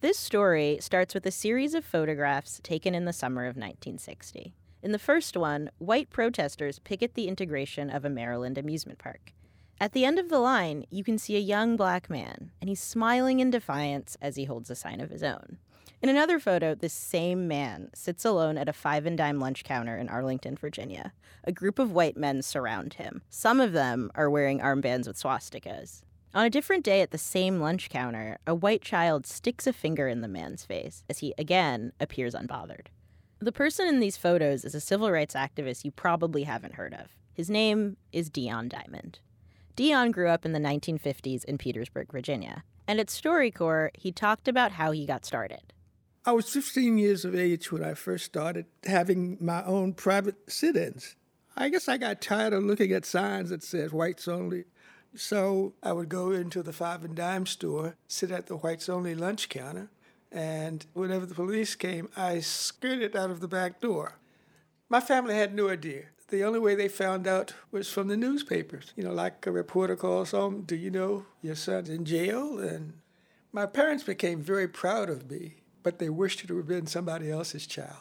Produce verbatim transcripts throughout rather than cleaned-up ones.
This story starts with a series of photographs taken in the summer of nineteen sixty. In the first one, white protesters picket the integration of a Maryland amusement park. At the end of the line, you can see a young black man, and he's smiling in defiance as he holds a sign of his own. In another photo, this same man sits alone at a five and dime lunch counter in Arlington, Virginia. A group of white men surround him. Some of them are wearing armbands with swastikas. On a different day at the same lunch counter, a white child sticks a finger in the man's face as he, again, appears unbothered. The person in these photos is a civil rights activist you probably haven't heard of. His name is Dion Diamond. Dion grew up in the nineteen fifties in Petersburg, Virginia. And at StoryCorps, he talked about how he got started. I was fifteen years of age when I first started having my own private sit-ins. I guess I got tired of looking at signs that said whites only. So I would go into the five and dime store, sit at the whites only lunch counter, and whenever the police came, I skirted out of the back door. My family had no idea. The only way they found out was from the newspapers. You know, like a reporter calls home, do you know your son's in jail? And my parents became very proud of me, but they wished it would have been somebody else's child.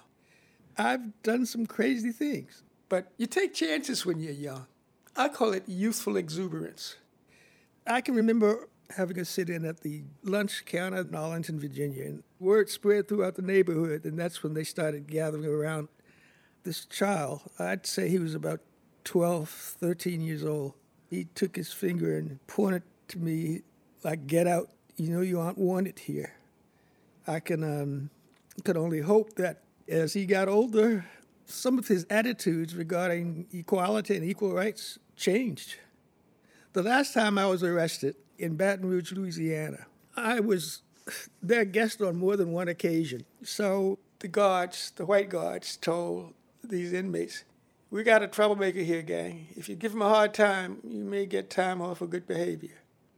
I've done some crazy things, but you take chances when you're young. I call it youthful exuberance. I can remember having a sit-in at the lunch counter in Arlington, Virginia, and word spread throughout the neighborhood, and that's when they started gathering around this child. I'd say he was about twelve, thirteen years old. He took his finger and pointed to me like, get out, you know you aren't wanted here. I can um, could only hope that as he got older, some of his attitudes regarding equality and equal rights changed. The last time I was arrested in Baton Rouge, Louisiana, I was their guest on more than one occasion. So the guards, the white guards, told these inmates, we got a troublemaker here, gang. If you give him a hard time, you may get time off for good behavior.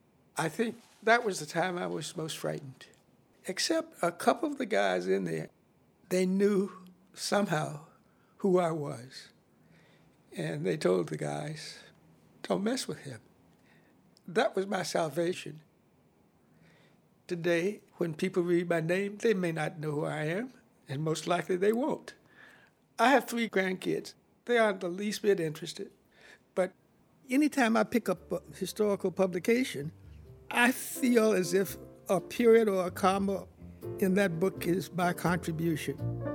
I think that was the time I was most frightened. Except a couple of the guys in there, they knew somehow who I was. And they told the guys, don't mess with him. That was my salvation. Today, when people read my name, they may not know who I am, and most likely they won't. I have three grandkids. They aren't the least bit interested. But anytime I pick up a historical publication, I feel as if a period or a comma in that book is my contribution.